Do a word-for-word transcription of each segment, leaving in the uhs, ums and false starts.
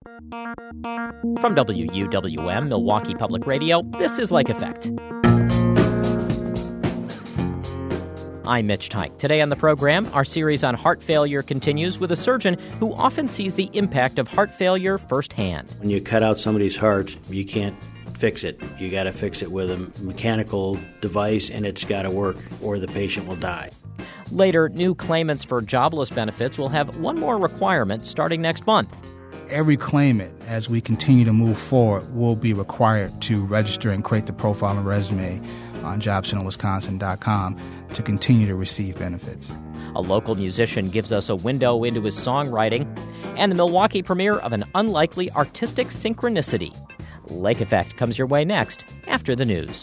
From W U W M, Milwaukee Public Radio, this is Lake Effect. I'm Mitch Teich. Today on the program, our series on heart failure continues with a surgeon who often sees the impact of heart failure firsthand. When you cut out somebody's heart, you can't fix it. You got to fix it with a mechanical device, and it's got to work, or the patient will die. Later, new claimants for jobless benefits will have one more requirement starting next month. Every claimant, as we continue to move forward, will be required to register and create the profile and resume on job center wisconsin dot com to continue to receive benefits. A local musician gives us a window into his songwriting, and the Milwaukee premiere of an unlikely artistic synchronicity. Lake Effect comes your way next, after the news.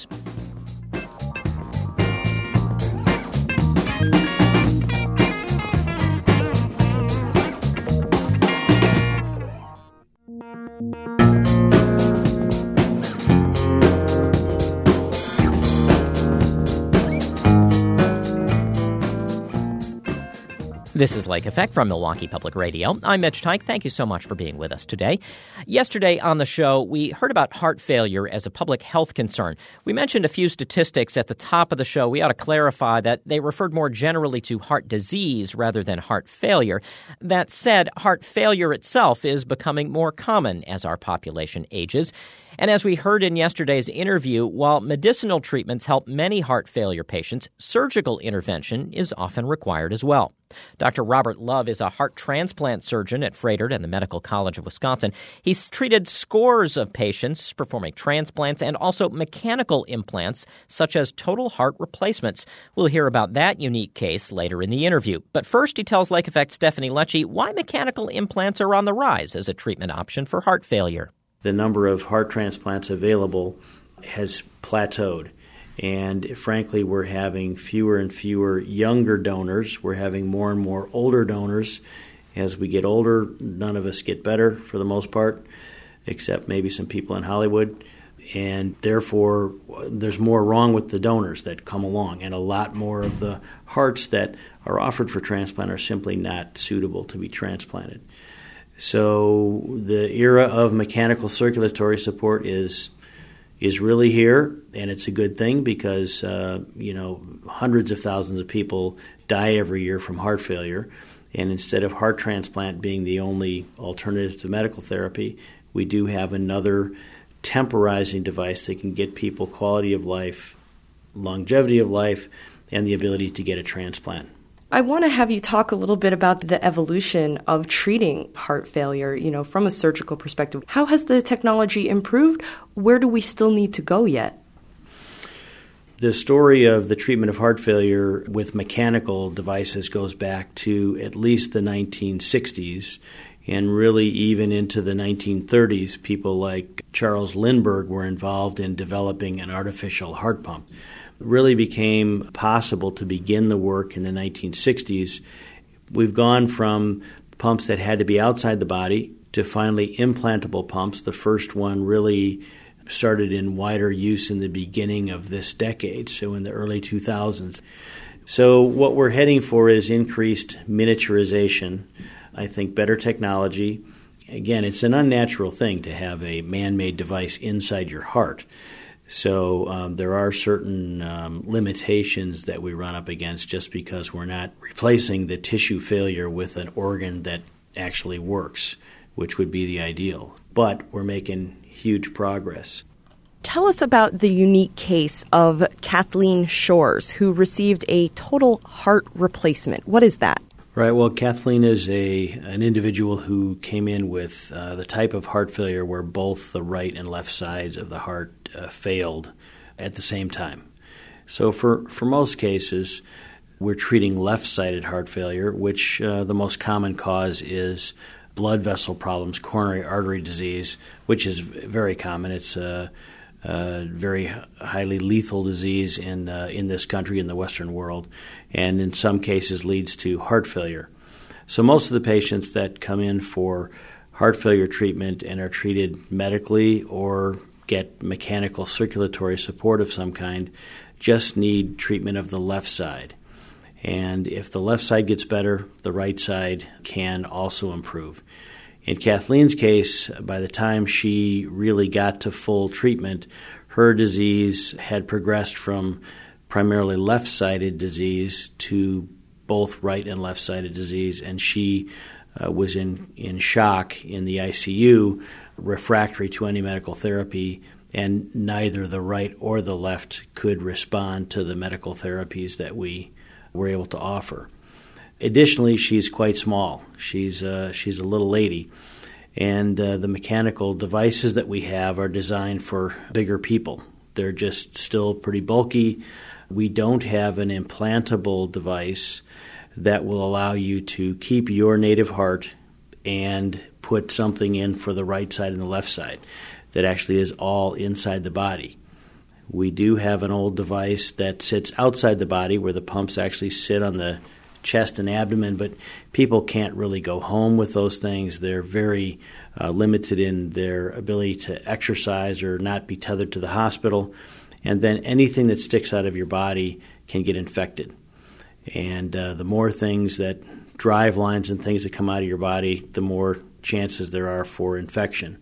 This is Lake Effect from Milwaukee Public Radio. I'm Mitch Teich. Thank you so much for being with us today. Yesterday on the show, we heard about heart failure as a public health concern. We mentioned a few statistics at the top of the show. We ought to clarify that they referred more generally to heart disease rather than heart failure. That said, heart failure itself is becoming more common as our population ages. And as we heard in yesterday's interview, while medicinal treatments help many heart failure patients, surgical intervention is often required as well. Doctor Robert Love is a heart transplant surgeon at Froedtert and the Medical College of Wisconsin. He's treated scores of patients performing transplants and also mechanical implants, such as total heart replacements. We'll hear about that unique case later in the interview. But first, he tells Lake Effect's Stephanie Lecce why mechanical implants are on the rise as a treatment option for heart failure. The number of heart transplants available has plateaued. And frankly, we're having fewer and fewer younger donors. We're having more and more older donors. As we get older, none of us get better for the most part, except maybe some people in Hollywood. And therefore, there's more wrong with the donors that come along. And a lot more of the hearts that are offered for transplant are simply not suitable to be transplanted. So the era of mechanical circulatory support is is really here, and it's a good thing because, uh, you know, hundreds of thousands of people die every year from heart failure. And instead of heart transplant being the only alternative to medical therapy, we do have another temporizing device that can get people quality of life, longevity of life, and the ability to get a transplant. I want to have you talk a little bit about the evolution of treating heart failure, you know, from a surgical perspective. How has the technology improved? Where do we still need to go yet? The story of the treatment of heart failure with mechanical devices goes back to at least the nineteen sixties, and really even into the nineteen thirties. People like Charles Lindbergh were involved in developing an artificial heart pump. It really became possible to begin the work in the nineteen sixties. We've gone from pumps that had to be outside the body to finally implantable pumps. The first one really started in wider use in the beginning of this decade, so in the early two thousands. So what we're heading for is increased miniaturization, I think better technology. Again, it's an unnatural thing to have a man-made device inside your heart. So um, there are certain um, limitations that we run up against just because we're not replacing the tissue failure with an organ that actually works, which would be the ideal. But we're making huge progress. Tell us about the unique case of Kathleen Shores, who received a total heart replacement. What is that? Right. Well, Kathleen is a an individual who came in with uh, the type of heart failure where both the right and left sides of the heart uh, failed at the same time. So for, for most cases, we're treating left-sided heart failure, which uh, the most common cause is blood vessel problems, coronary artery disease, which is very common. It's a, a very highly lethal disease in uh, in this country, in the Western world, and in some cases leads to heart failure. So most of the patients that come in for heart failure treatment and are treated medically or get mechanical circulatory support of some kind just need treatment of the left side. And if the left side gets better, the right side can also improve. In Kathleen's case, by the time she really got to full treatment, her disease had progressed from primarily left-sided disease to both right and left-sided disease, and she uh, was in, in shock in the I C U, refractory to any medical therapy, and neither the right or the left could respond to the medical therapies that we were able to offer. Additionally, she's quite small. She's uh, she's a little lady, and uh, the mechanical devices that we have are designed for bigger people. They're just still pretty bulky. We don't have an implantable device that will allow you to keep your native heart and put something in for the right side and the left side that actually is all inside the body. We do have an old device that sits outside the body where the pumps actually sit on the chest and abdomen, but people can't really go home with those things. They're very uh, limited in their ability to exercise or not be tethered to the hospital. And then anything that sticks out of your body can get infected. And uh, the more things that drive lines and things that come out of your body, the more chances there are for infection.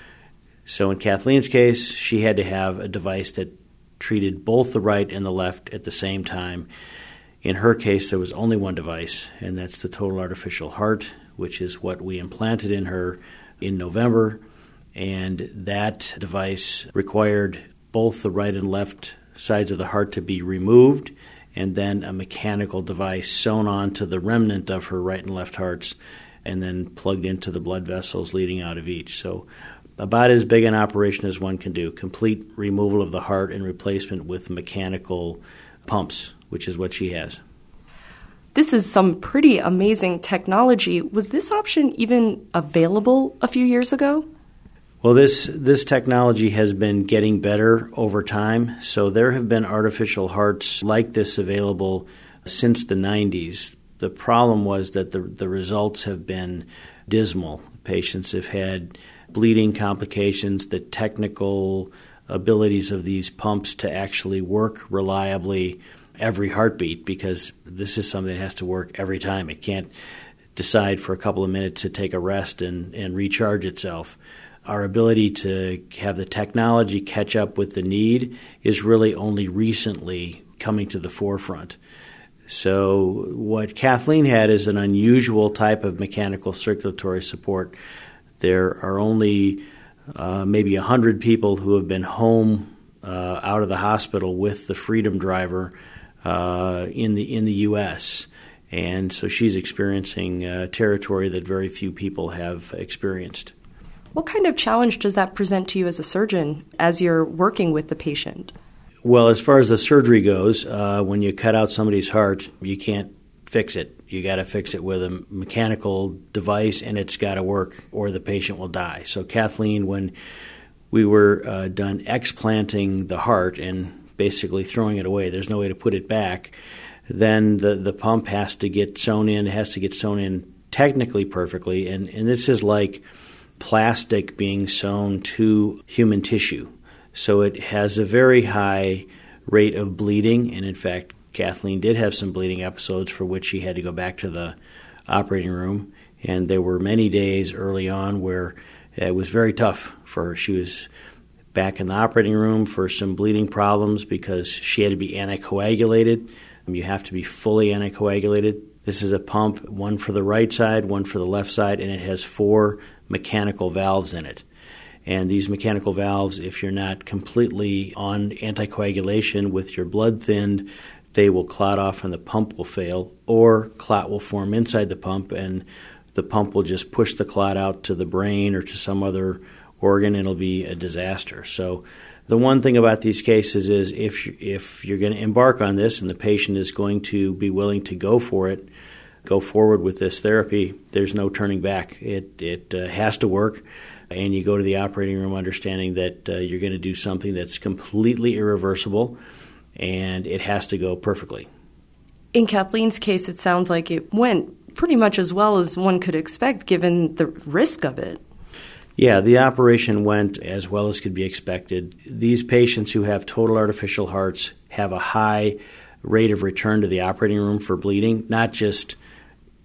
So in Kathleen's case, she had to have a device that treated both the right and the left at the same time. In her case, there was only one device, and that's the total artificial heart, which is what we implanted in her in November. And that device required both the right and left sides of the heart to be removed, and then a mechanical device sewn onto the remnant of her right and left hearts, and then plugged into the blood vessels leading out of each. So about as big an operation as one can do, complete removal of the heart and replacement with mechanical pumps, which is what she has. This is some pretty amazing technology. Was this option even available a few years ago? Well, this this technology has been getting better over time. So there have been artificial hearts like this available since the nineties. The problem was that the, the results have been dismal. Patients have had bleeding complications. The technical abilities of these pumps to actually work reliably every heartbeat, because this is something that has to work every time. It can't decide for a couple of minutes to take a rest and, and recharge itself. Our ability to have the technology catch up with the need is really only recently coming to the forefront. So what Kathleen had is an unusual type of mechanical circulatory support. There are only uh, maybe one hundred people who have been home uh, out of the hospital with the Freedom Driver uh, in the in the U S, and so she's experiencing uh, territory that very few people have experienced. What kind of challenge does that present to you as a surgeon as you're working with the patient? Well, as far as the surgery goes, uh, when you cut out somebody's heart, you can't fix it. You got to fix it with a mechanical device, and it's got to work, or the patient will die. So Kathleen, when we were uh, done explanting the heart and basically throwing it away, there's no way to put it back, then the, the pump has to get sewn in. It has to get sewn in technically perfectly, and, and this is like plastic being sewn to human tissue. So it has a very high rate of bleeding, and in fact, Kathleen did have some bleeding episodes for which she had to go back to the operating room, and there were many days early on where it was very tough for her. She was back in the operating room for some bleeding problems because she had to be anticoagulated. You have to be fully anticoagulated. This is a pump, one for the right side, one for the left side, and it has four mechanical valves in it. And these mechanical valves, if you're not completely on anticoagulation with your blood thinned, they will clot off and the pump will fail, or clot will form inside the pump and the pump will just push the clot out to the brain or to some other organ, and it'll be a disaster. So the one thing about these cases is if if you're going to embark on this and the patient is going to be willing to go for it, go forward with this therapy, there's no turning back. It, it uh, has to work. And you go to the operating room understanding that uh, you're going to do something that's completely irreversible, and it has to go perfectly. In Kathleen's case, it sounds like it went pretty much as well as one could expect given the risk of it. Yeah, the operation went as well as could be expected. These patients who have total artificial hearts have a high rate of return to the operating room for bleeding, not just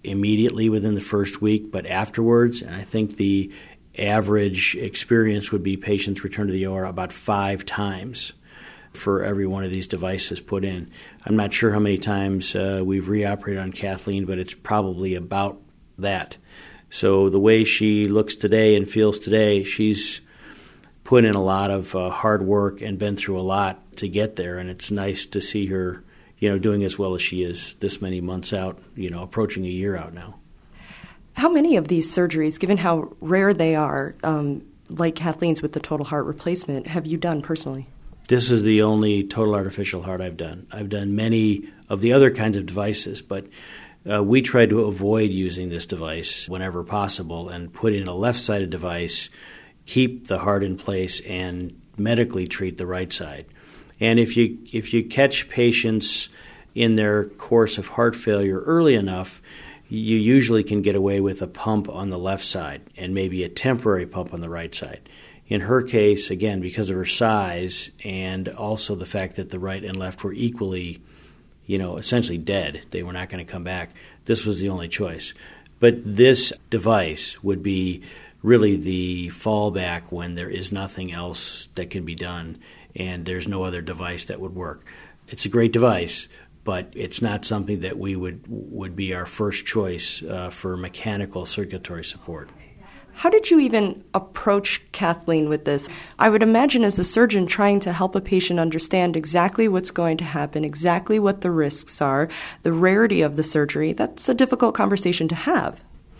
immediately within the first week, but afterwards. And I think the average experience would be patients return to the O R about five times for every one of these devices put in. I'm not sure how many times uh, we've reoperated on Kathleen, but it's probably about that. So the way she looks today and feels today, she's put in a lot of uh, hard work and been through a lot to get there, and it's nice to see her, you know, doing as well as she is this many months out, you know, approaching a year out now. How many of these surgeries, given how rare they are, um, like Kathleen's with the total heart replacement, have you done personally? This is the only total artificial heart I've done. I've done many of the other kinds of devices, but uh, we try to avoid using this device whenever possible and put in a left-sided device, keep the heart in place, and medically treat the right side. And if you if you catch patients in their course of heart failure early enough, you usually can get away with a pump on the left side and maybe a temporary pump on the right side. In her case, again, because of her size and also the fact that the right and left were equally, you know, essentially dead, they were not going to come back, this was the only choice. But this device would be really the fallback when there is nothing else that can be done and there's no other device that would work. It's a great device, but it's not something that we would would be our first choice uh, for mechanical circulatory support. How did you even approach Kathleen with this? I would imagine as a surgeon trying to help a patient understand exactly what's going to happen, exactly what the risks are, the rarity of the surgery, that's a difficult conversation to have.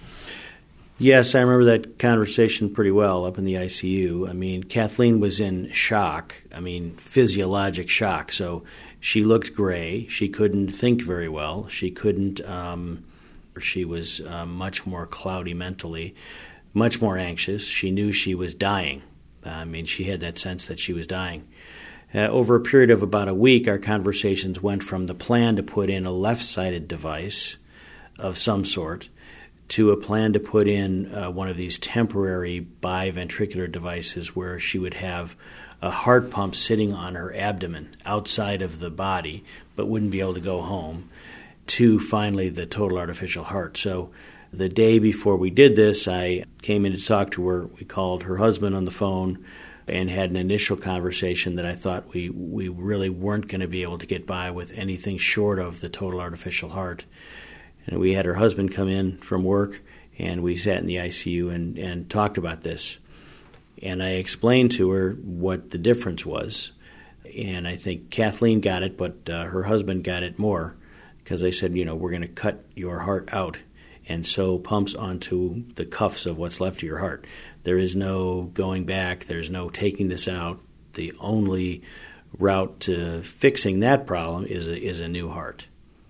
Yes, I remember that conversation pretty well up in the I C U. I mean, Kathleen was in shock, I mean, physiologic shock. So she looked gray. She couldn't think very well. She couldn't, um, she was uh, much more cloudy mentally, much more anxious. She knew she was dying. I mean, she had that sense that she was dying. Uh, over a period of about a week, our conversations went from the plan to put in a left-sided device of some sort to a plan to put in uh, one of these temporary biventricular devices where she would have a heart pump sitting on her abdomen outside of the body but wouldn't be able to go home, to finally the total artificial heart. So the day before we did this, I came in to talk to her. We called her husband on the phone and had an initial conversation that I thought we, we really weren't going to be able to get by with anything short of the total artificial heart. And we had her husband come in from work, and we sat in the I C U and, and talked about this. And I explained to her what the difference was. And I think Kathleen got it, but uh, her husband got it more, because they said, you know, we're going to cut your heart out and sew pumps onto the cuffs of what's left of your heart. There is no going back. There's no taking this out. The only route to fixing that problem is a, is a new heart.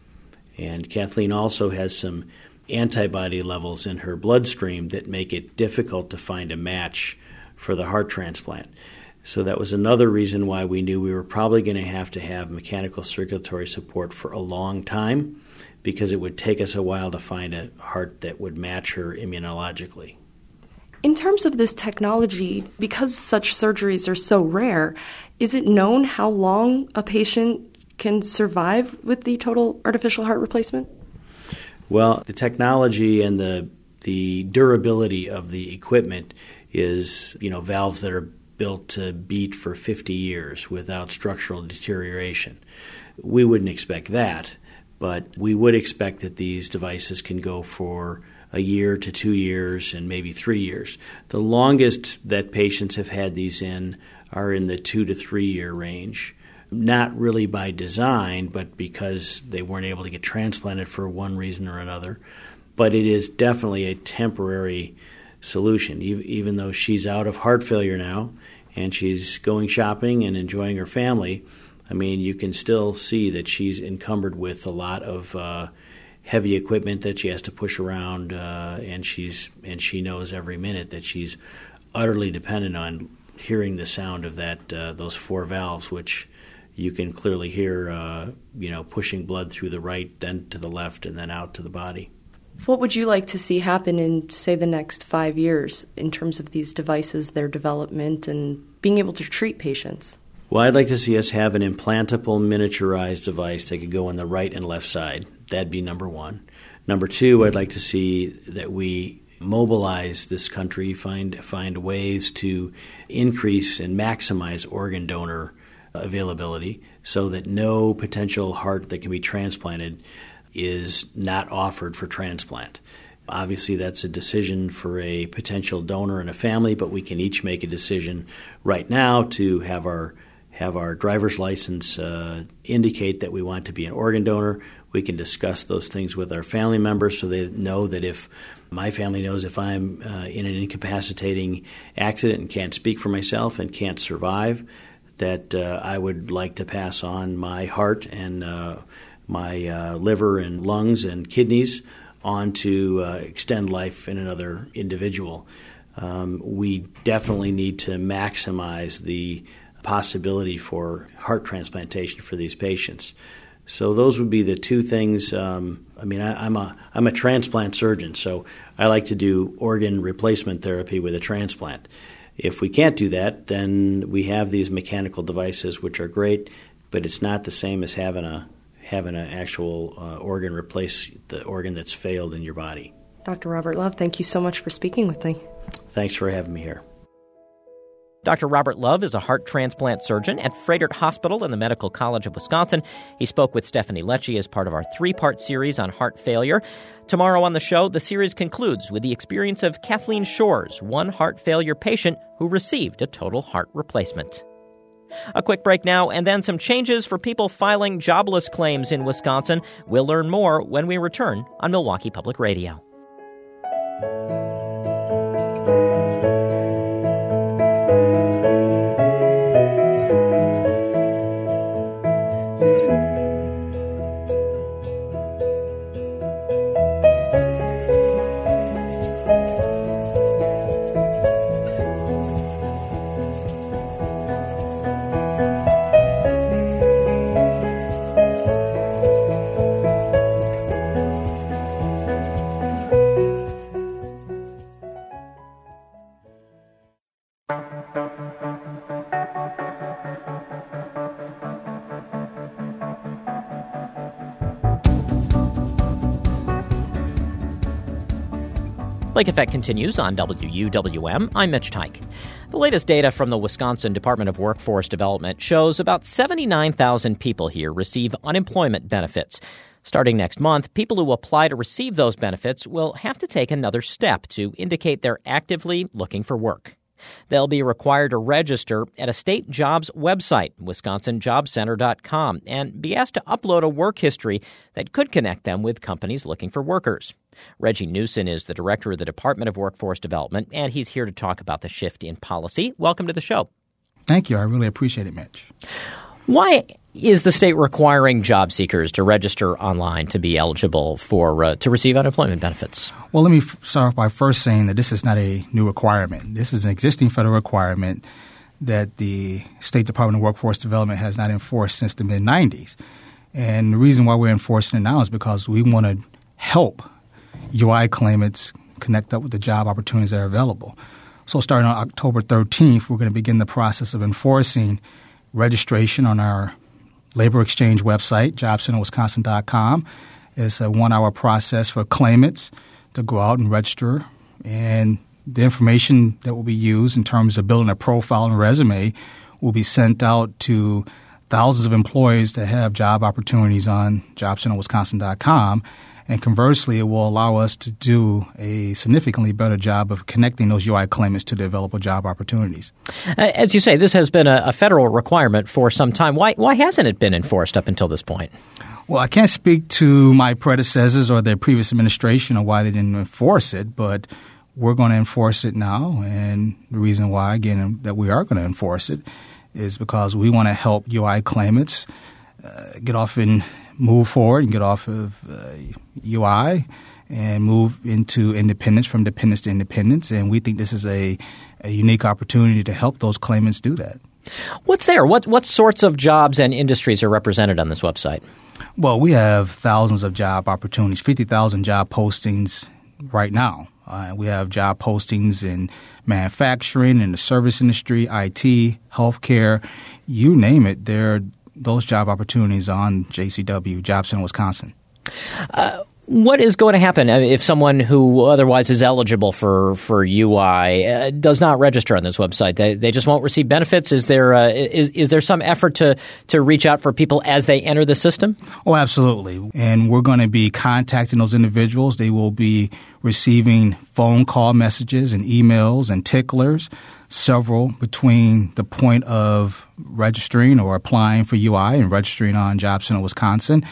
And Kathleen also has some antibody levels in her bloodstream that make it difficult to find a match for the heart transplant. So that was another reason why we knew we were probably going to have to have mechanical circulatory support for a long time, because it would take us a while to find a heart that would match her immunologically. In terms of this technology, because such surgeries are so rare, is it known how long a patient can survive with the total artificial heart replacement? Well, the technology and the the durability of the equipment is, you know, valves that are built to beat for fifty years without structural deterioration. We wouldn't expect that, but we would expect that these devices can go for a year to two years and maybe three years. The longest that patients have had these in are in the two to three year range. Not really by design, but because they weren't able to get transplanted for one reason or another. But it is definitely a temporary solution. Even though she's out of heart failure now and she's going shopping and enjoying her family, I mean, you can still see that she's encumbered with a lot of uh, heavy equipment that she has to push around, uh, and she's and she knows every minute that she's utterly dependent on hearing the sound of that uh, those four valves, which you can clearly hear, uh, you know, pushing blood through the right, then to the left, and then out to the body. What would you like to see happen in, say, the next five years in terms of these devices, their development, and being able to treat patients? Well, I'd like to see us have an implantable, miniaturized device that could go on the right and left side. That'd be number one. Number two, I'd like to see that we mobilize this country, find find ways to increase and maximize organ donor availability so that no potential heart that can be transplanted is not offered for transplant. Obviously, that's a decision for a potential donor and a family, but we can each make a decision right now to have our have our driver's license uh, indicate that we want to be an organ donor. We can discuss those things with our family members so they know that if my family knows if I'm uh, in an incapacitating accident and can't speak for myself and can't survive, that uh, I would like to pass on my heart and uh, my uh, liver and lungs and kidneys on to uh, extend life in another individual. Um, we definitely need to maximize the possibility for heart transplantation for these patients. So those would be the two things. Um, I mean, I, I'm a I'm a transplant surgeon, so I like to do organ replacement therapy with a transplant. If we can't do that, then we have these mechanical devices, which are great, but it's not the same as having a having an actual uh, organ replace the organ that's failed in your body. Doctor Robert Love, thank you so much for speaking with me. Thanks for having me here. Doctor Robert Love is a heart transplant surgeon at Froedtert Hospital in the Medical College of Wisconsin. He spoke with Stephanie Lecce as part of our three-part series on heart failure. Tomorrow on the show, the series concludes with the experience of Kathleen Shores, one heart failure patient who received a total heart replacement. A quick break now, and then some changes for people filing jobless claims in Wisconsin. We'll learn more when we return on Milwaukee Public Radio. Lake Effect continues on W U W M. I'm Mitch Teich. The latest data from the Wisconsin Department of Workforce Development shows about seventy-nine thousand people here receive unemployment benefits. Starting next month, people who apply to receive those benefits will have to take another step to indicate they're actively looking for work. They'll be required to register at a state jobs website, wisconsin job center dot com, and be asked to upload a work history that could connect them with companies looking for workers. Reggie Newsom is the director of the Department of Workforce Development, and he's here to talk about the shift in policy. Welcome to the show. Thank you. I really appreciate it, Mitch. Why is the state requiring job seekers to register online to be eligible for uh, to receive unemployment benefits? Well, let me f- start off by first saying that this is not a new requirement. This is an existing federal requirement that the State Department of Workforce Development has not enforced since the mid nineties. And the reason why we're enforcing it now is because we want to help U I claimants connect up with the job opportunities that are available. So starting on October thirteenth, we're going to begin the process of enforcing registration on our labor exchange website, job center wisconsin dot com. It's a one-hour process for claimants to go out and register, and the information that will be used in terms of building a profile and resume will be sent out to thousands of employees that have job opportunities on job center wisconsin dot com. And conversely, it will allow us to do a significantly better job of connecting those U I claimants to the available job opportunities. As you say, this has been a, a federal requirement for some time. Why, why hasn't it been enforced up until this point? Well, I can't speak to my predecessors or their previous administration or why they didn't enforce it, but we're going to enforce it now. And the reason why, again, that we are going to enforce it is because we want to help U I claimants uh, get off and move forward and get off of uh, U I and move into independence, from dependence to independence. And we think this is a, a unique opportunity to help those claimants do that. What's there? What what sorts of jobs and industries are represented on this website? Well, we have thousands of job opportunities, fifty thousand job postings right now. Uh, we have job postings in manufacturing, in the service industry, I T, healthcare, you name it. There are those job opportunities on J C W, Job Center Wisconsin. Uh, what is going to happen if someone who otherwise is eligible for, for U I uh, does not register on this website? They, they just won't receive benefits? Is there uh, is, is there some effort to, to reach out for people as they enter the system? Oh, absolutely. And we're going to be contacting those individuals. They will be receiving phone call messages and emails and ticklers, several between the point of registering or applying for U I and registering on Job Center Wisconsin.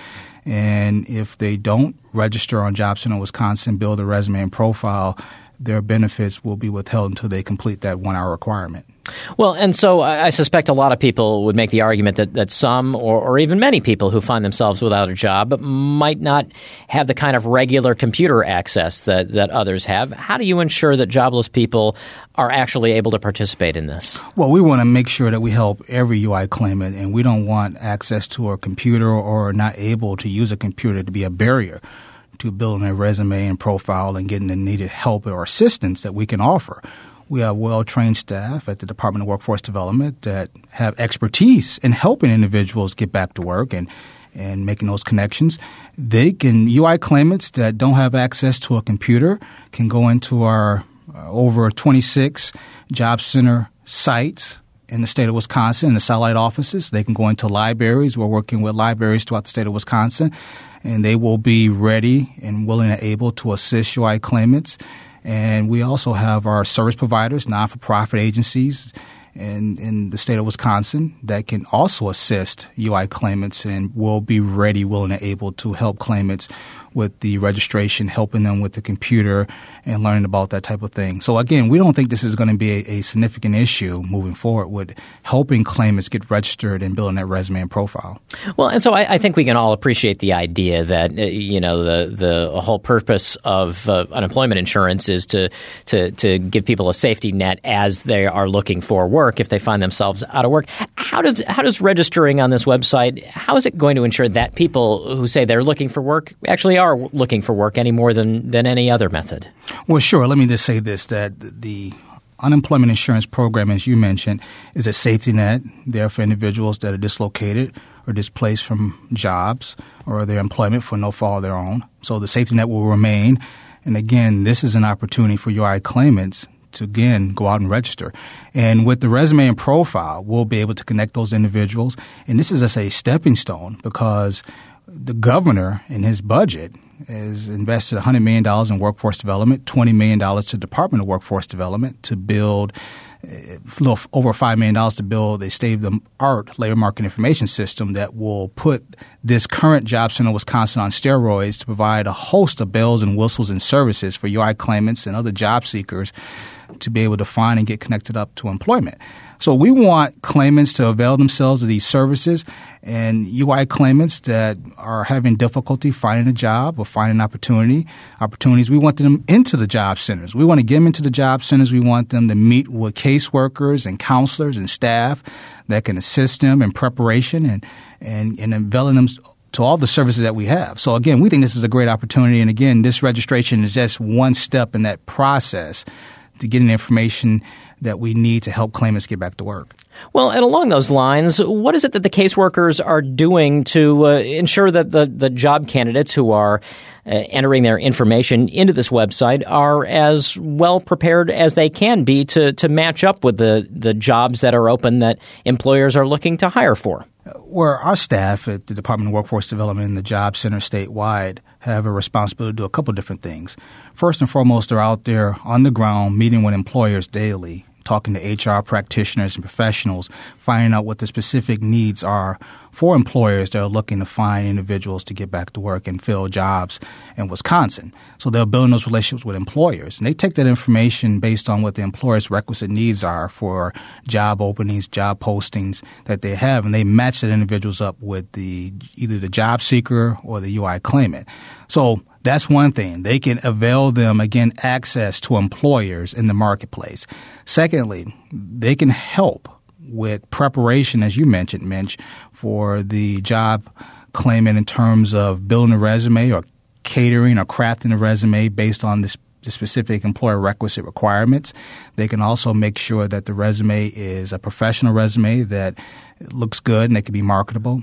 And if they don't register on Job Center Wisconsin, build a resume and profile, their benefits will be withheld until they complete that one-hour requirement. Well, and so I suspect a lot of people would make the argument that, that some or, or even many people who find themselves without a job might not have the kind of regular computer access that, that others have. How do you ensure that jobless people are actually able to participate in this? Well, we want to make sure that we help every U I claimant, and we don't want access to a computer or not able to use a computer to be a barrier to building a resume and profile and getting the needed help or assistance that we can offer. We have well-trained staff at the Department of Workforce Development that have expertise in helping individuals get back to work and, and making those connections. They can U I claimants that don't have access to a computer can go into our uh, over twenty-six Job Center sites in the state of Wisconsin, in the satellite offices. They can go into libraries. We're working with libraries throughout the state of Wisconsin, and they will be ready and willing and able to assist U I claimants. And we also have our service providers, non-for-profit agencies in, in the state of Wisconsin that can also assist U I claimants and will be ready, willing, and able to help claimants with the registration, helping them with the computer and learning about that type of thing. So, again, we don't think this is going to be a, a significant issue moving forward with helping claimants get registered and building that resume and profile. Well, and so I, I think we can all appreciate the idea that, uh, you know, the, the whole purpose of uh, unemployment insurance is to, to, to give people a safety net as they are looking for work if they find themselves out of work. How does, how does registering on this website, how is it going to ensure that people who say they're looking for work actually are looking for work any more than, than any other method? Well, sure. Let me just say this, that the unemployment insurance program, as you mentioned, is a safety net there for individuals that are dislocated or displaced from jobs or their employment for no fault of their own. So the safety net will remain. And again, this is an opportunity for U I claimants to, again, go out and register. And with the resume and profile, we'll be able to connect those individuals. And this is just a stepping stone because the governor in his budget has invested one hundred million dollars in workforce development, twenty million dollars to the Department of Workforce Development to build a little over five million dollars to build a state-of-the-art labor market information system that will put this current Job Center Wisconsin on steroids to provide a host of bells and whistles and services for U I claimants and other job seekers to be able to find and get connected up to employment. So we want claimants to avail themselves of these services, and U I claimants that are having difficulty finding a job or finding opportunity, opportunities, we want them into the job centers. We want to get them into the job centers. We want them to meet with caseworkers and counselors and staff that can assist them in preparation and, and, and availing them to all the services that we have. So, again, we think this is a great opportunity. And, again, this registration is just one step in that process to getting the information that we need to help claimants get back to work. Well, and along those lines, what is it that the caseworkers are doing to uh, ensure that the, the job candidates who are uh, entering their information into this website are as well prepared as they can be to, to match up with the, the jobs that are open that employers are looking to hire for? Where our staff at the Department of Workforce Development and the Job Center statewide have a responsibility to do a couple of different things. First and foremost, they're out there on the ground meeting with employers daily, talking to H R practitioners and professionals, finding out what the specific needs are for employers that are looking to find individuals to get back to work and fill jobs in Wisconsin. So they're building those relationships with employers. And they take that information based on what the employer's requisite needs are for job openings, job postings that they have, and they match that individuals up with the either the job seeker or the U I claimant. So that's one thing. They can avail them, again, access to employers in the marketplace. Secondly, they can help with preparation, as you mentioned, Mitch, for the job claimant in terms of building a resume or catering or crafting a resume based on this, the specific employer requisite requirements. They can also make sure that the resume is a professional resume that looks good and it can be marketable.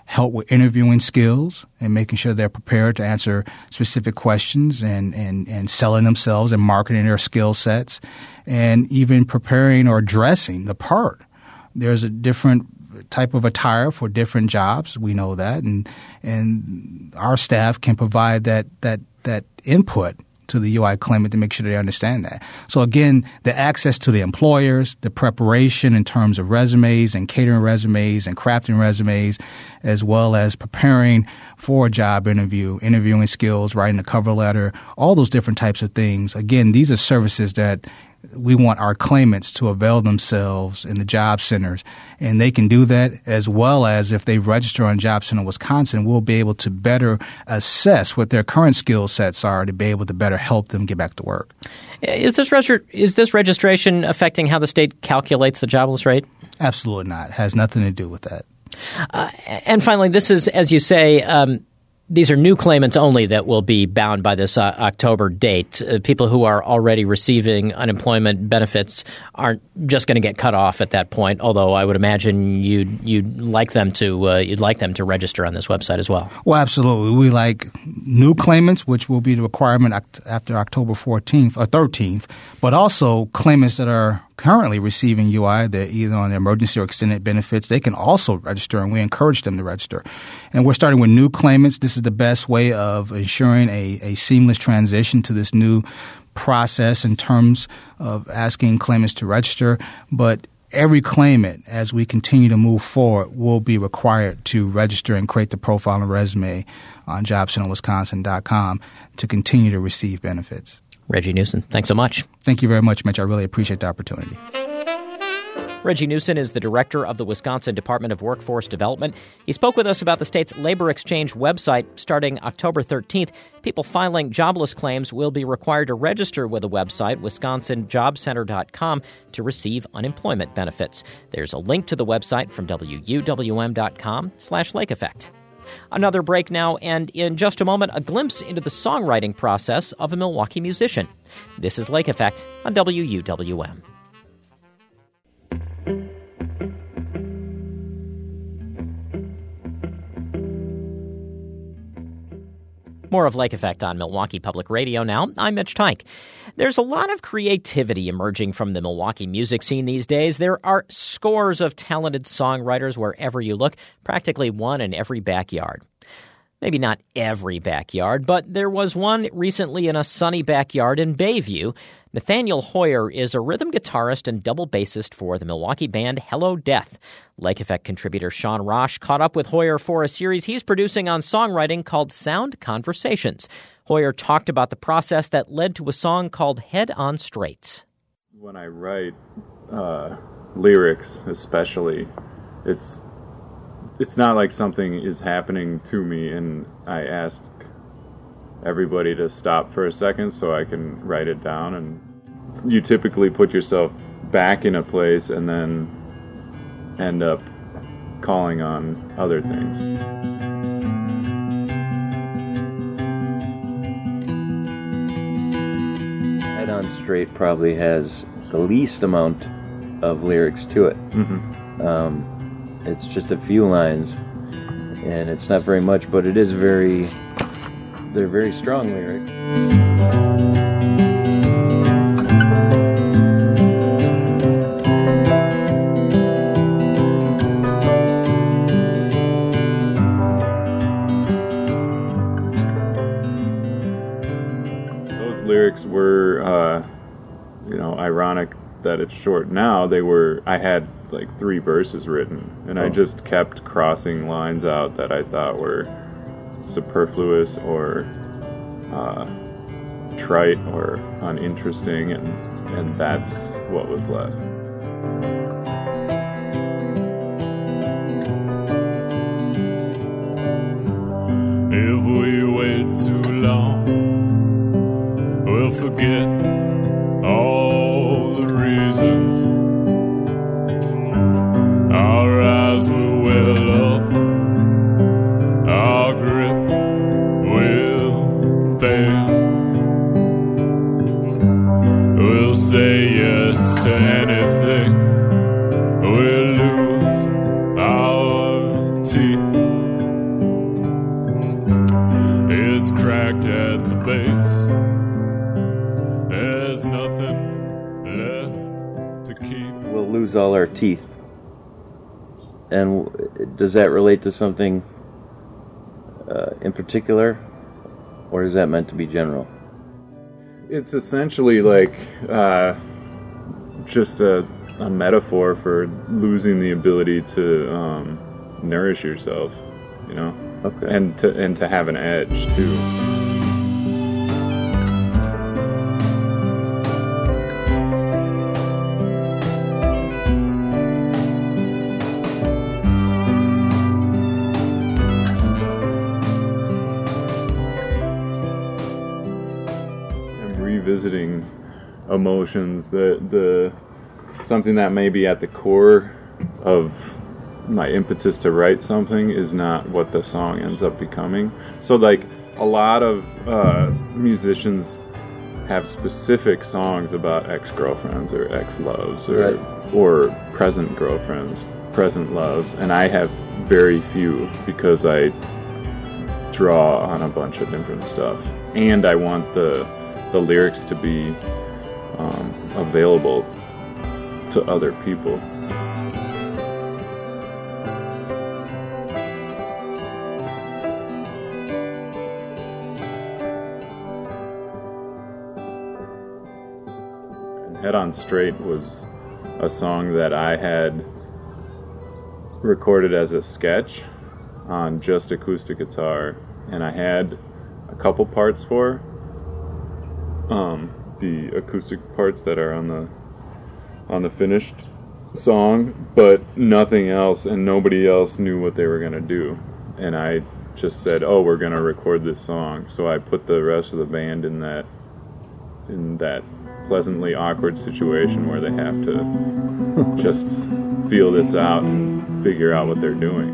help with interviewing skills and making sure they're prepared to answer specific questions and, and, and selling themselves and marketing their skill sets, and even preparing or dressing the part. There's a different type of attire for different jobs. We know that, and and our staff can provide that that that input to the U I claimant to make sure they understand that. So again, the access to the employers, the preparation in terms of resumes and catering resumes and crafting resumes, as well as preparing for a job interview, interviewing skills, writing a cover letter, all those different types of things. Again, these are services that we want our claimants to avail themselves in the job centers, and they can do that, as well as if they register on Job Center Wisconsin, we'll be able to better assess what their current skill sets are to be able to better help them get back to work. Is this reg- is this registration affecting how the state calculates the jobless rate? Absolutely not. It has nothing to do with that. Uh, and finally, this is, as you say, um, these are new claimants only that will be bound by this uh, October date. Uh, people who are already receiving unemployment benefits aren't just going to get cut off at that point. Although I would imagine you'd you'd like them to uh, you'd like them to register on this website as well. Well, absolutely. We like new claimants, which will be the requirement oct- after October fourteenth or thirteenth, but also claimants that are currently receiving U I, they're either on emergency or extended benefits, they can also register, and we encourage them to register. And we're starting with new claimants. This is the best way of ensuring a, a seamless transition to this new process in terms of asking claimants to register. But every claimant, as we continue to move forward, will be required to register and create the profile and resume on job center wisconsin dot com to continue to receive benefits. Reggie Newsom, thanks so much. Thank you very much, Mitch. I really appreciate the opportunity. Reggie Newsom is the director of the Wisconsin Department of Workforce Development. He spoke with us about the state's labor exchange website. Starting October thirteenth, people filing jobless claims will be required to register with the website, wisconsin job center dot com, to receive unemployment benefits. There's a link to the website from W U W M dot com slash lake effect. Another break now, and in just a moment, a glimpse into the songwriting process of a Milwaukee musician. This is Lake Effect on W U W M. More of Lake Effect on Milwaukee Public Radio now. I'm Mitch Teich. There's a lot of creativity emerging from the Milwaukee music scene these days. There are scores of talented songwriters wherever you look, practically one in every backyard. Maybe not every backyard, but there was one recently in a sunny backyard in Bayview. Nathaniel Hoyer is a rhythm guitarist and double bassist for the Milwaukee band Hello Death. Lake Effect contributor Sean Roche caught up with Hoyer for a series he's producing on songwriting called Sound Conversations. Hoyer talked about the process that led to a song called Head on Straight. When I write uh, lyrics especially, it's it's not like something is happening to me and I ask everybody to stop for a second so I can write it down. And you typically put yourself back in a place and then end up calling on other things. Head on Straight probably has the least amount of lyrics to it. Mm-hmm. Um, it's just a few lines, and it's not very much, but it is very, they're very strong lyrics. Those lyrics were, uh, you know, ironic that it's short now. They were, I had like three verses written, and oh. I just kept crossing lines out that I thought were superfluous or uh, trite or uninteresting, and, and that's what was left. If we wait too long, we'll forget all the reasons. Our eyes will well up, our grip will fail. We'll say yes to anything, we'll lose our teeth. lose all our teeth. And does that relate to something uh, in particular, or is that meant to be general? It's essentially like uh, just a, a metaphor for losing the ability to um, nourish yourself, you know, okay. and to and to have an edge too. Revisiting emotions, the the something that may be at the core of my impetus to write something is not what the song ends up becoming. So like a lot of uh, musicians have specific songs about ex-girlfriends or ex-loves or right. or present girlfriends, present loves, and I have very few because I draw on a bunch of different stuff, and I want the the lyrics to be um, available to other people. And Head On Straight was a song that I had recorded as a sketch on just acoustic guitar, and I had a couple parts for Um, the acoustic parts that are on the on the finished song, but nothing else, and nobody else knew what they were going to do. And I just said, "Oh, we're going to record this song." So I put the rest of the band in that in that pleasantly awkward situation where they have to just feel this out and figure out what they're doing.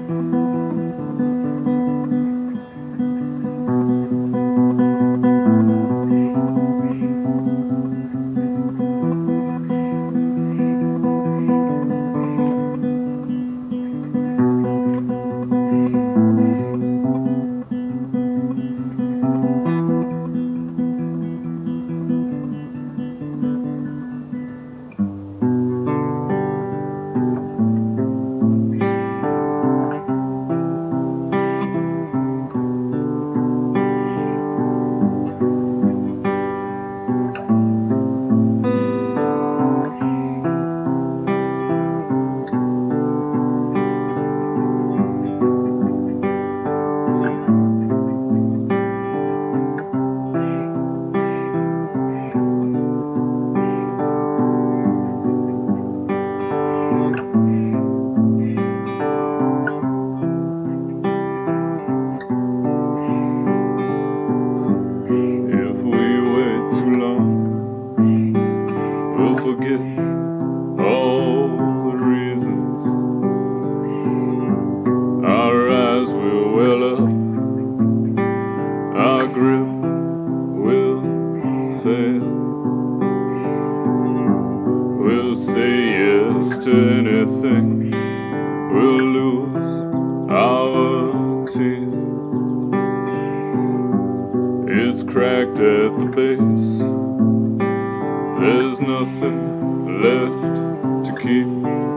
Cracked at the base. There's nothing left to keep.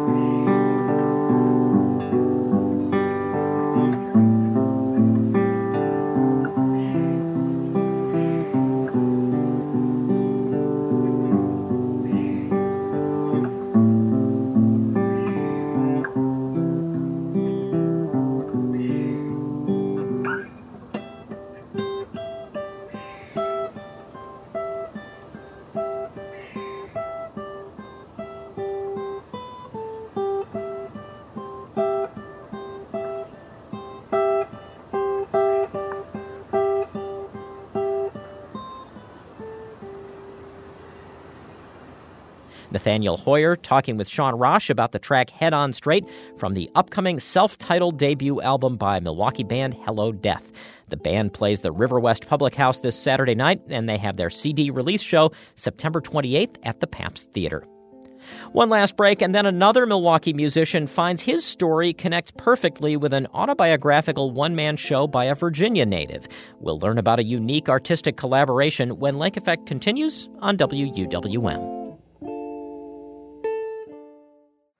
Nathaniel Hoyer talking with Sean Roche about the track Head On Straight from the upcoming self-titled debut album by Milwaukee band Hello Death. The band plays the River West Public House this Saturday night, and they have their C D release show September twenty-eighth at the Pabst Theater. One last break, and then another Milwaukee musician finds his story connects perfectly with an autobiographical one-man show by a Virginia native. We'll learn about a unique artistic collaboration when Lake Effect continues on W U W M.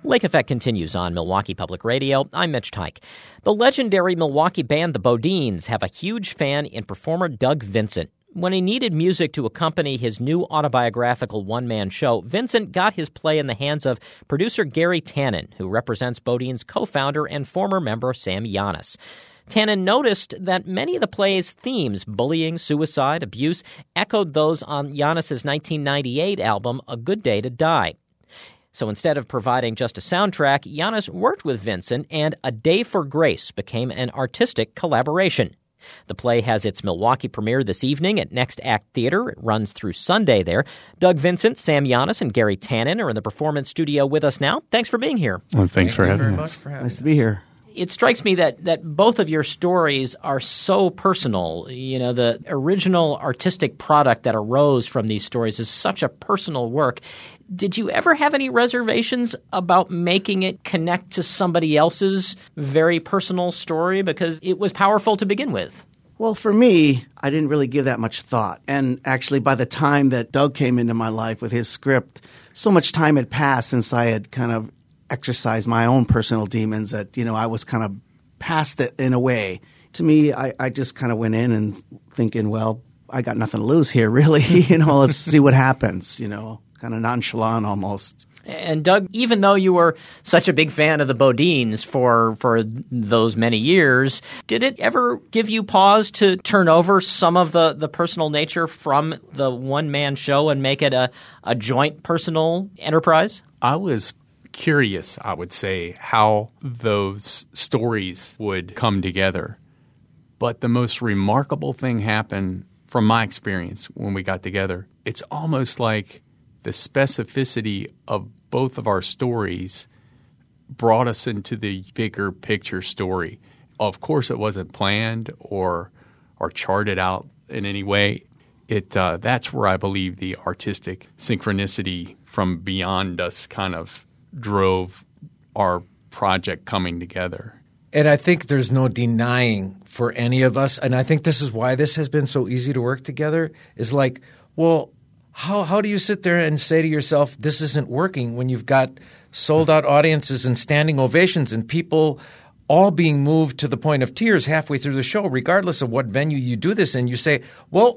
Lake Effect continues on Milwaukee Public Radio. I'm Mitch Teich. The legendary Milwaukee band The Bodines have a huge fan in performer Doug Vincent. When he needed music to accompany his new autobiographical one-man show, Vincent got his play in the hands of producer Gary Tannen, who represents Bodines' co-founder and former member Sam Yannis. Tannen noticed that many of the play's themes, bullying, suicide, abuse, echoed those on Yannis' nineteen ninety-eight album, A Good Day to Die. So instead of providing just a soundtrack, Yannis worked with Vincent, and A Day for Grace became an artistic collaboration. The play has its Milwaukee premiere this evening at Next Act Theater. It runs through Sunday there. Doug Vincent, Sam Yannis, and Gary Tannen are in the performance studio with us now. Thanks for being here. Well, thanks Thank for you having very us. much for having Nice to be here. It strikes me that, that both of your stories are so personal. You know, the original artistic product that arose from these stories is such a personal work. Did you ever have any reservations about making it connect to somebody else's very personal story? Because it was powerful to begin with. Well, for me, I didn't really give that much thought. And actually, by the time that Doug came into my life with his script, so much time had passed since I had kind of exercised my own personal demons that, you know, I was kind of past it in a way. To me, I, I just kind of went in and thinking, well, I got nothing to lose here, really. you know, let's see what happens, you know, kind of nonchalant almost. And Doug, even though you were such a big fan of the Bodines for for those many years, did it ever give you pause to turn over some of the, the personal nature from the one-man show and make it a, a joint personal enterprise? I was curious, I would say, how those stories would come together. But the most remarkable thing happened from my experience when we got together. It's almost like the specificity of both of our stories brought us into the bigger picture story. Of course, it wasn't planned or or charted out in any way. It uh, that's where I believe the artistic synchronicity from beyond us kind of drove our project coming together. And I think there's no denying for any of us, and I think this is why this has been so easy to work together, is like, well, How how do you sit there and say to yourself, this isn't working, when you've got sold-out audiences and standing ovations and people all being moved to the point of tears halfway through the show, regardless of what venue you do this in? You say, well,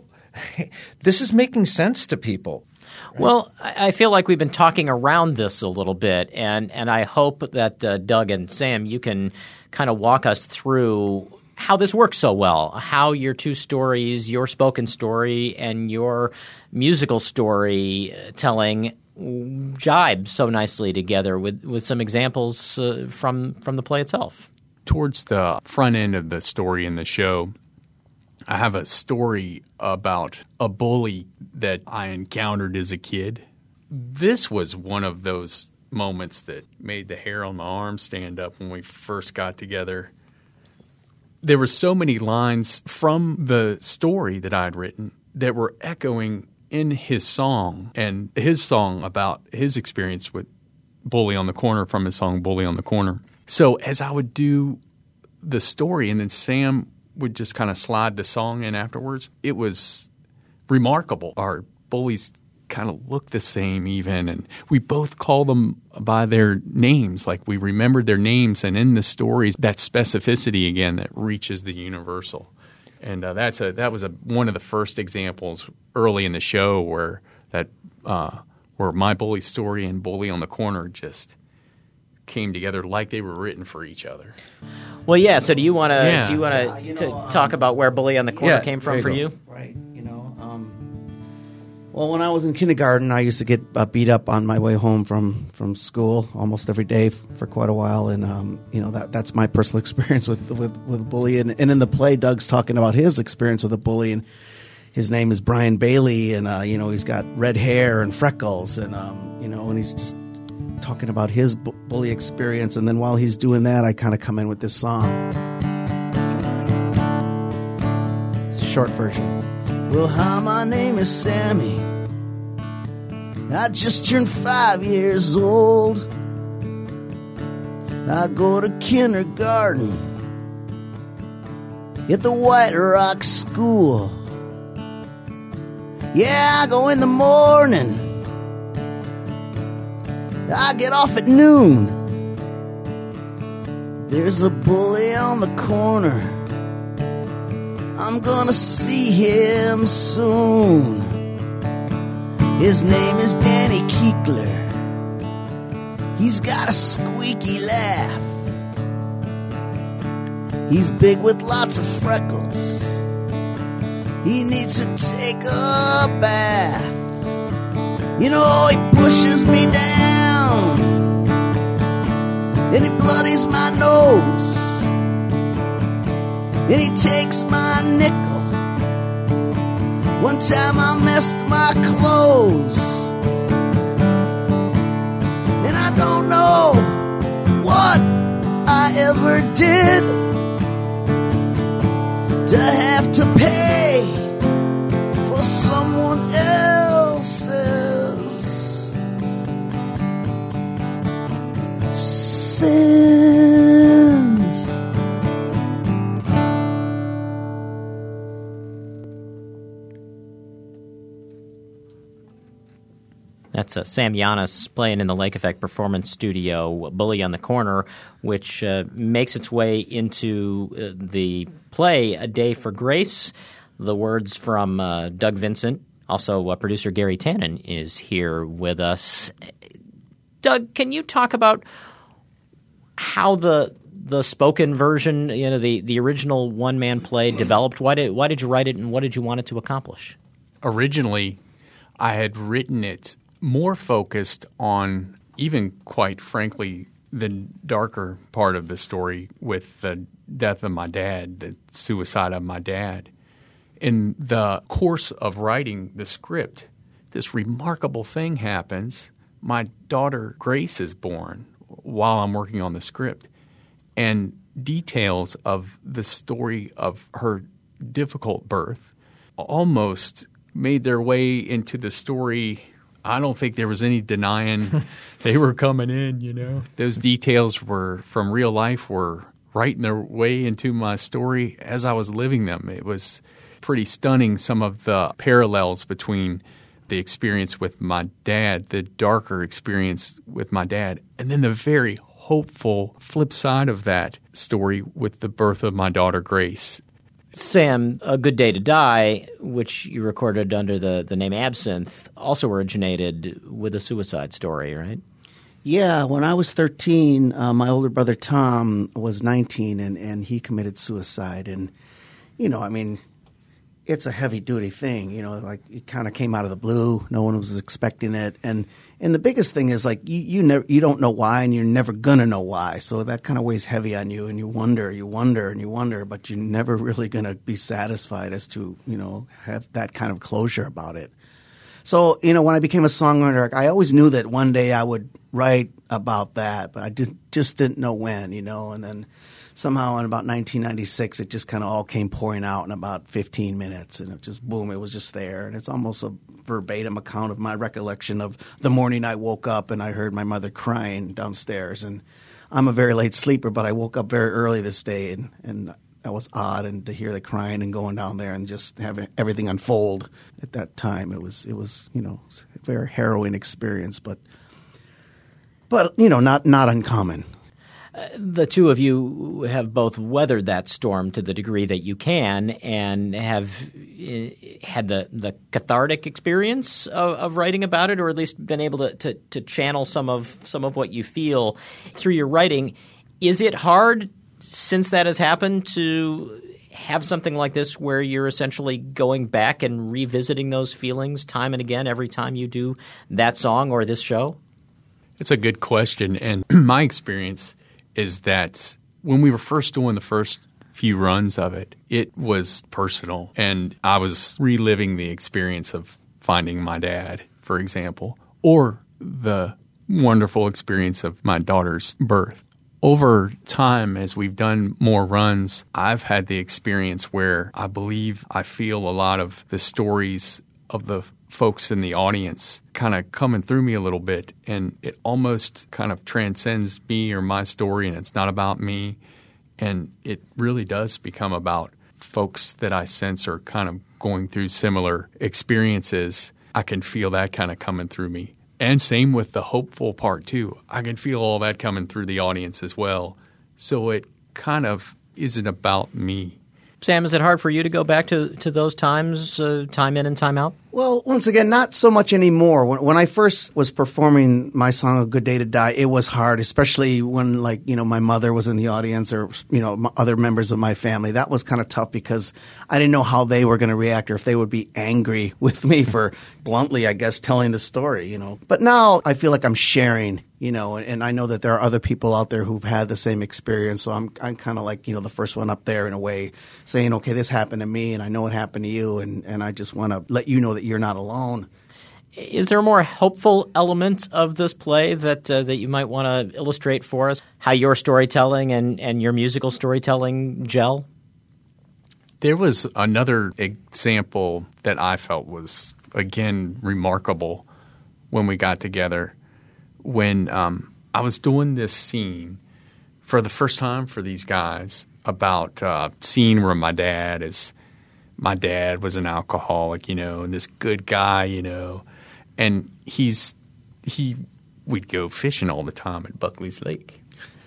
this is making sense to people. Right? Well, I feel like we've been talking around this a little bit, and, and I hope that uh, Doug and Sam, you can kind of walk us through how this works so well, how your two stories, your spoken story and your musical story telling jibe so nicely together with, with some examples uh, from from the play itself. Towards the front end of the story in the show, I have a story about a bully that I encountered as a kid. This was one of those moments that made the hair on my arm stand up when we first got together. There were so many lines from the story that I had written that were echoing in his song, and his song about his experience with Bully on the Corner from his song Bully on the Corner. So as I would do the story and then Sam would just kind of slide the song in afterwards, it was remarkable. Our bullies kind of look the same even, and we both call them by their names, like we remembered their names, and in the stories, that specificity again that reaches the universal. And uh, that's a that was a one of the first examples early in the show where that uh, where my bully story and Bully on the Corner just came together like they were written for each other. Well, yeah. So do you want to Yeah. do you want Yeah, you to know, um, talk about where Bully on the Corner Yeah, came from there for you you? Right. You know, um, well, when I was in kindergarten, I used to get uh, beat up on my way home from, from school almost every day f- for quite a while, and um, you know that that's my personal experience with with with a bully. And, and in the play, Doug's talking about his experience with a bully, and his name is Brian Bailey, and uh, you know he's got red hair and freckles, and um, you know, and he's just talking about his bu- bully experience. And then while he's doing that, I kind of come in with this song. It's a short version. Well, hi, my name is Sammy. I just turned five years old. I go to kindergarten at the White Rock School. Yeah, I go in the morning. I get off at noon. There's a bully on the corner. I'm gonna see him soon. His name is Danny Keekler. He's got a squeaky laugh. He's big with lots of freckles. He needs to take a bath. You know, he pushes me down and he bloodies my nose. And he takes my nickel. One time I messed my clothes. And I don't know what I ever did to have to pay for someone else's sins. That's uh, Sam Yannis playing in the Lake Effect Performance Studio, Bully on the Corner, which uh, makes its way into uh, the play A Day for Grace. The words from uh, Doug Vincent. Also, uh, producer Gary Tannen is here with us. Doug, can you talk about how the the spoken version, you know, the, the original one-man play developed? Why did why did you write it, and what did you want it to accomplish? Originally, I had written it more focused on, even quite frankly, the darker part of the story with the death of my dad, the suicide of my dad. In the course of writing the script, this remarkable thing happens. My daughter Grace is born while I'm working on the script, and details of the story of her difficult birth almost made their way into the story. I don't think there was any denying they were coming in, you know. Those details were from real life were writing their way into my story as I was living them. It was pretty stunning, some of the parallels between the experience with my dad, the darker experience with my dad, and then the very hopeful flip side of that story with the birth of my daughter Grace. Sam, A Good Day to Die, which you recorded under the, the name Absinthe, also originated with a suicide story, right? Yeah, when I was thirteen, uh, my older brother Tom was nineteen, and, and he committed suicide. And, you know, I mean, it's a heavy-duty thing, you know, like it kind of came out of the blue. No one was expecting it. And and the biggest thing is, like, you you, never, you don't know why, and you're never going to know why. So that kind of weighs heavy on you, and you wonder, you wonder, and you wonder, but you're never really going to be satisfied as to, you know, have that kind of closure about it. So, you know, when I became a songwriter, I always knew that one day I would write about that, but I did, just didn't know when, you know, and then somehow in about nineteen ninety-six, it just kind of all came pouring out in about fifteen minutes, and it just, boom, it was just there. And it's almost a verbatim account of my recollection of the morning I woke up and I heard my mother crying downstairs. And I'm a very late sleeper, but I woke up very early this day, and, and that was odd. And to hear the crying and going down there and just having everything unfold at that time, it was, it was, you know, a very harrowing experience, but, but you know, not, not uncommon. The two of you have both weathered that storm to the degree that you can, and have uh, had the, the cathartic experience of, of writing about it, or at least been able to, to, to channel some of some of what you feel through your writing. Is it hard, since that has happened, to have something like this where you're essentially going back and revisiting those feelings time and again every time you do that song or this show? It's a good question, and my experience is that when we were first doing the first few runs of it, it was personal. And I was reliving the experience of finding my dad, for example, or the wonderful experience of my daughter's birth. Over time, as we've done more runs, I've had the experience where I believe I feel a lot of the stories of the folks in the audience kind of coming through me a little bit, and it almost kind of transcends me or my story, and it's not about me, and it really does become about folks that I sense are kind of going through similar experiences. I can feel that kind of coming through me. And same with the hopeful part too. I can feel all that coming through the audience as well. So it kind of isn't about me. Sam, is it hard for you to go back to, to those times, uh, time in and time out? Well, once again, not so much anymore. When, when I first was performing my song "A Good Day to Die," it was hard, especially when, like, you know, my mother was in the audience or, you know, m- other members of my family. That was kind of tough because I didn't know how they were going to react or if they would be angry with me for bluntly, I guess, telling the story, you know. But now I feel like I'm sharing, you know, and I know that there are other people out there who've had the same experience. So I'm I'm kind of like, you know, the first one up there in a way, saying, okay, this happened to me and I know it happened to you, and, and I just want to let you know that you're not alone. Is there a more hopeful element of this play that uh, that you might want to illustrate for us? How your storytelling and, and your musical storytelling gel? There was another example that I felt was, again, remarkable when we got together. When um, I was doing this scene for the first time for these guys about uh, scene where my dad is – my dad was an alcoholic, you know, and this good guy, you know, and he's he we'd go fishing all the time at Buckley's Lake,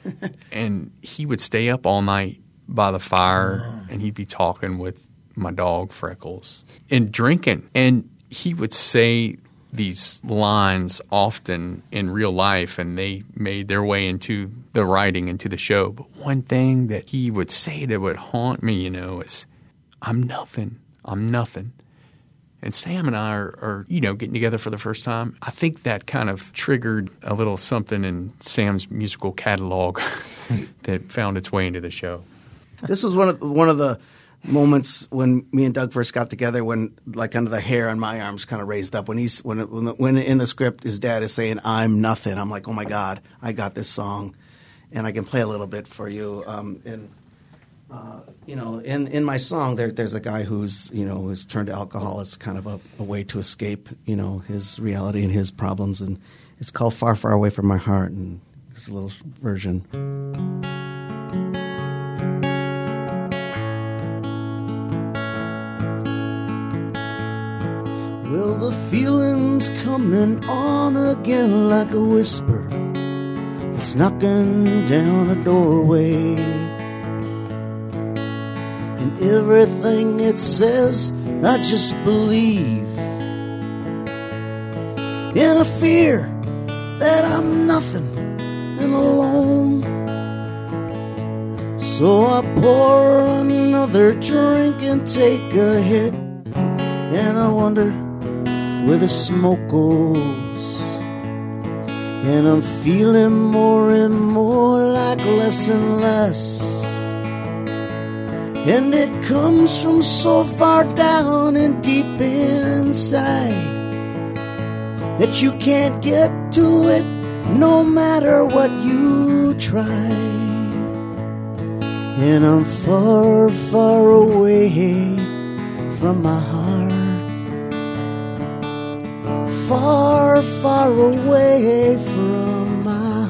and he would stay up all night by the fire, oh. and he'd be talking with my dog Freckles and drinking, and he would say these lines often in real life, and they made their way into the writing, into the show. But one thing that he would say that would haunt me, you know, is, I'm nothing. I'm nothing. And Sam and I are, are, you know, getting together for the first time. I think that kind of triggered a little something in Sam's musical catalog that found its way into the show. This was one of one of the moments when me and Doug first got together, when, like, under the hair on my arms kind of raised up. When he's when when, when in the script his dad is saying, "I'm nothing." I'm like, oh my God, I got this song, and I can play a little bit for you. Um, and Uh, you know, in, in my song, there, there's a guy who's, you know, who's turned to alcohol as kind of a, a way to escape, you know, his reality and his problems. And it's called Far, Far Away from My Heart, and it's a little version. Well, the feeling's coming on again like a whisper. It's knocking down a doorway. And everything it says, I just believe. And I fear that I'm nothing and alone. So I pour another drink and take a hit. And I wonder where the smoke goes. And I'm feeling more and more like less and less. And it comes from so far down and deep inside that you can't get to it no matter what you try. And I'm far, far away from my heart. Far, far away from my heart.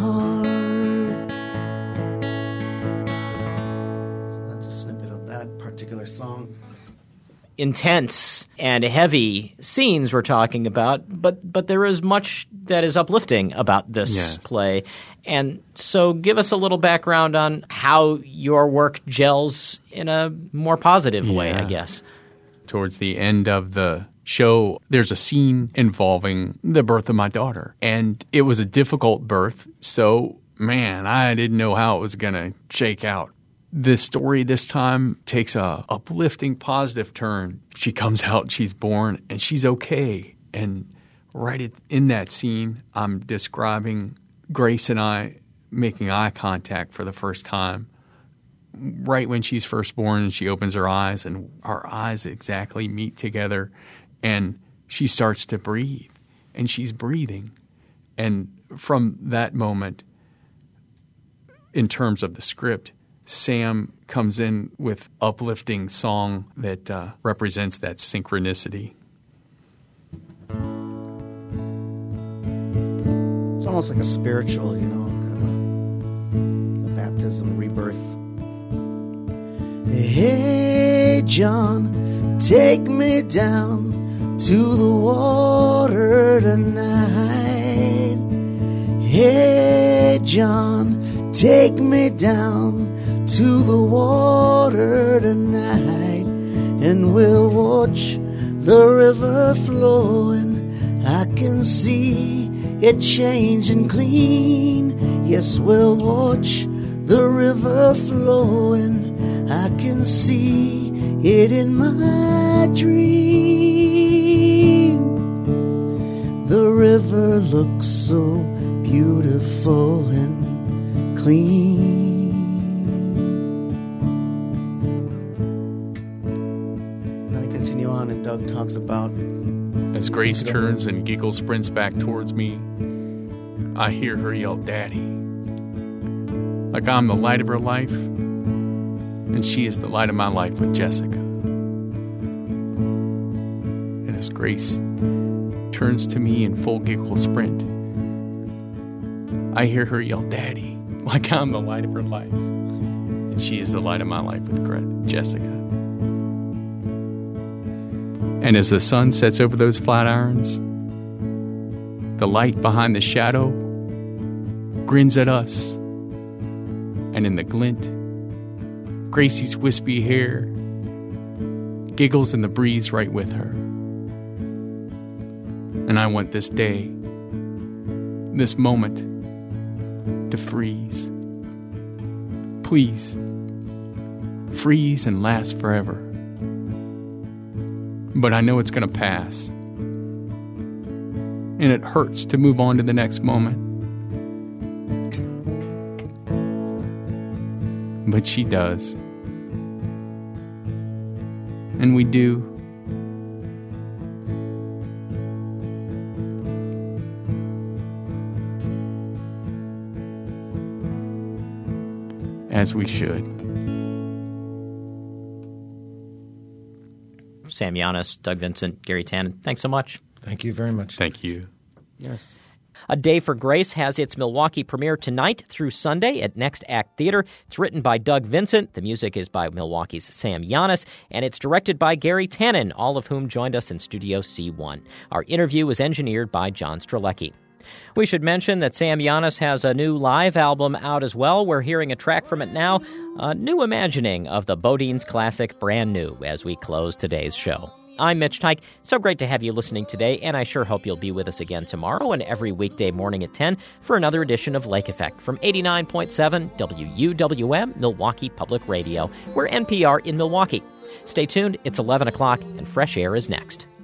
Song. Intense and heavy scenes we're talking about, but but there is much that is uplifting about this yes. play. And so give us a little background on how your work gels in a more positive yeah. way, I guess. Towards the end of the show, there's a scene involving the birth of my daughter. And it was a difficult birth, so, man, I didn't know how it was going to shake out. This story this time takes a uplifting, positive turn. She comes out, she's born, and she's okay. And right in that scene, I'm describing Grace and I making eye contact for the first time. Right when she's first born and she opens her eyes, and our eyes exactly meet together, and she starts to breathe, and she's breathing. And from that moment, in terms of the script, Sam comes in with uplifting song that uh, represents that synchronicity. It's almost like a spiritual, you know, kind of the baptism, rebirth. Hey, John, take me down to the water tonight. Hey, John, Take me down to the water tonight, and we'll watch the river flowing. I can see it changing clean. Yes, we'll watch the river flowing. I can see it in my dream. The river looks so beautiful and clean. Then I continue on, and Doug talks about, as Grace turns and Giggle sprints back towards me, I hear her yell, "Daddy," like I'm the light of her life, and she is the light of my life with Jessica. And as Grace turns to me in full giggle sprint, I hear her yell, "Daddy," like I'm the light of her life, and she is the light of my life with Gre- Jessica. And as the sun sets over those flat irons, the light behind the shadow grins at us, and in the glint, Gracie's wispy hair giggles in the breeze right with her. And I want this day, this moment, to freeze. Please, freeze and last forever. But I know it's going to pass. And it hurts to move on to the next moment. But she does. And we do. As we should. Sam Yannis, Doug Vincent, Gary Tannen, thanks so much. Thank you very much. Thank you. yes. A Day for Grace has its Milwaukee premiere tonight through Sunday at Next Act Theater. It's written by Doug Vincent. The music is by Milwaukee's Sam Yannis, and it's directed by Gary Tannen, all of whom joined us in Studio C one. Our interview was engineered by John Strelecki. We should mention that Sam Yannis has a new live album out as well. We're hearing a track from it now, a new imagining of the Bodine's classic Brand New, as we close today's show. I'm Mitch Teich. So great to have you listening today, and I sure hope you'll be with us again tomorrow and every weekday morning at ten for another edition of Lake Effect from eighty-nine point seven W U W M, Milwaukee Public Radio. We're N P R in Milwaukee. Stay tuned. It's eleven o'clock, and Fresh Air is next.